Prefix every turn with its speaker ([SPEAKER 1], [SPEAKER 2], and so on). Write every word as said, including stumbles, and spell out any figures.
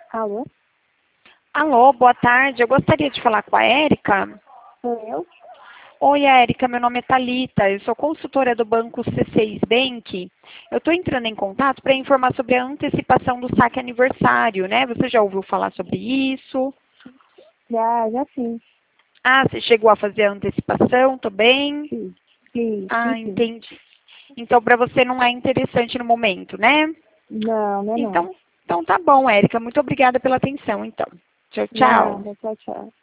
[SPEAKER 1] Alô?
[SPEAKER 2] Alô, boa tarde. Eu gostaria de falar com a Érica.
[SPEAKER 1] Sou eu?
[SPEAKER 2] Oi, Érica, meu nome é Thalita. Eu sou consultora do banco C seis Bank. Eu estou entrando em contato para informar sobre a antecipação do saque aniversário, né? Você já ouviu falar sobre isso?
[SPEAKER 1] Já, já fiz.
[SPEAKER 2] Ah, você chegou a fazer a antecipação também?
[SPEAKER 1] Fiz, fiz,
[SPEAKER 2] Ah,
[SPEAKER 1] fiz sim.
[SPEAKER 2] entendi. Então, para você não é interessante no momento, né?
[SPEAKER 1] Não, não é não.
[SPEAKER 2] Então, então tá bom, Érica. Muito obrigada pela atenção, então. Tchau, tchau.
[SPEAKER 1] Nada, tchau, tchau.